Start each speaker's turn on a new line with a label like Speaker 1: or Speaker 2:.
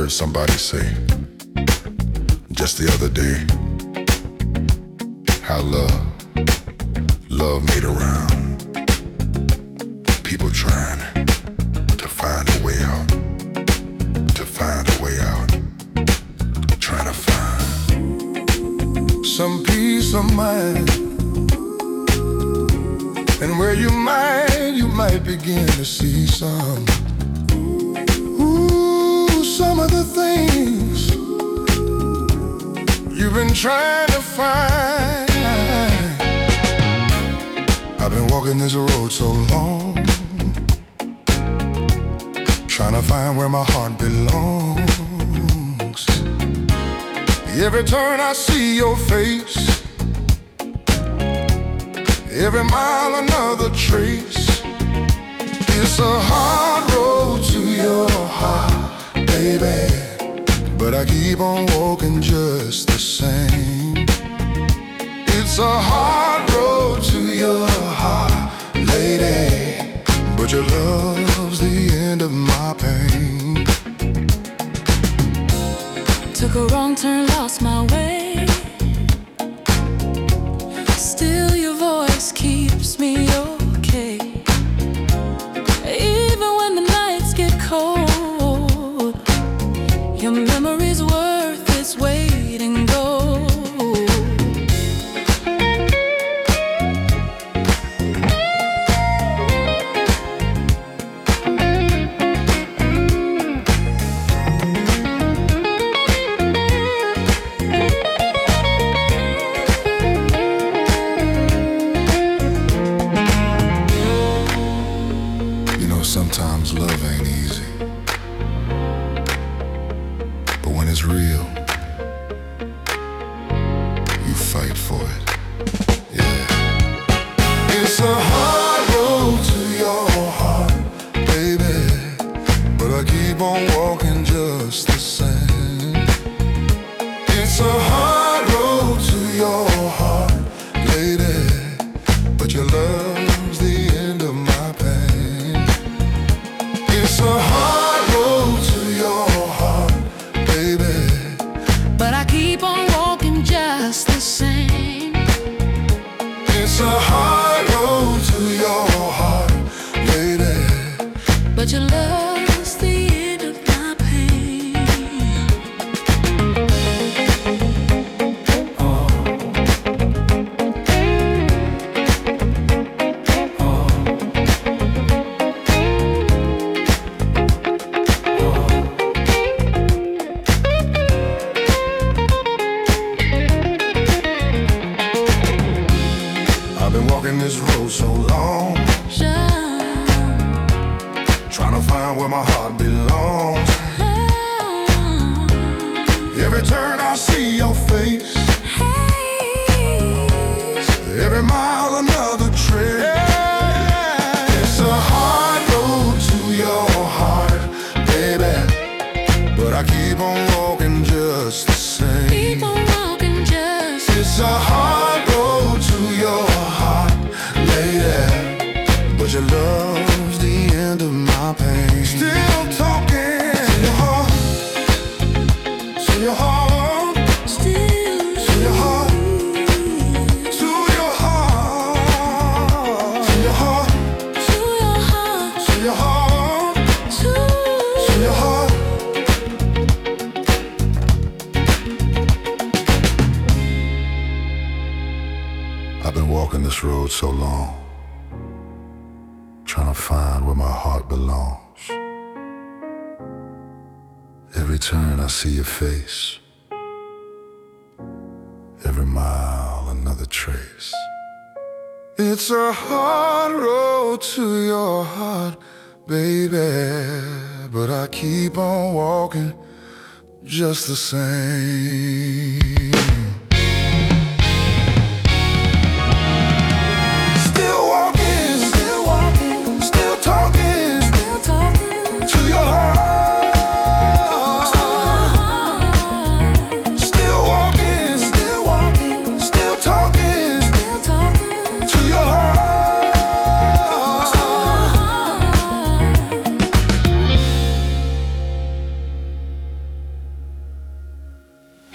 Speaker 1: heard somebody say just the other day how love made around, people trying to find a way out, to find a way out, trying to find some peace of mind. And where you might begin to see some of the things you've been trying to find. I've been walking this road so long, trying to find where my heart belongs. Every turn I see your face, every mile another trace. It's a hard road to your heart, baby, but I keep on walking just the same. It's a hard road to your heart, lady, but your love's the end of my pain.
Speaker 2: Took a wrong turn, lost my way. Still your voice keeps me okay. Even when the nights get cold, your memory's worth its weight in gold.
Speaker 1: Sometimes love ain't easy, but when it's real, you fight for it. Yeah. It's a hard road to your heart, baby, but I keep on walking just the same. It's a hard road to your heart, lady, but your love's the end of my pain. It's a hard road to your heart, baby,
Speaker 2: but I keep on walking just the same.
Speaker 1: It's a hard road to your heart, lady,
Speaker 2: but your love's the end of my pain.
Speaker 1: I've been walking this road so long, trying to find where my heart belongs. Every turn I see your face, every mile another trip. It's a hard road to your heart, baby, but I keep on walking just the same.
Speaker 2: Keep on walking just.
Speaker 1: It's a hard road to your heart, lady, but your love's the end of my pain. Still talking to your heart, to your heart,
Speaker 2: Still
Speaker 1: to your heart, to your heart, to your heart,
Speaker 2: to your heart,
Speaker 1: to your heart, to your heart. I've been walking this road so long, trying to find where my heart belongs. Every turn I see your face, every mile another trace. It's a hard road to your heart, baby, but I keep on walking just the same.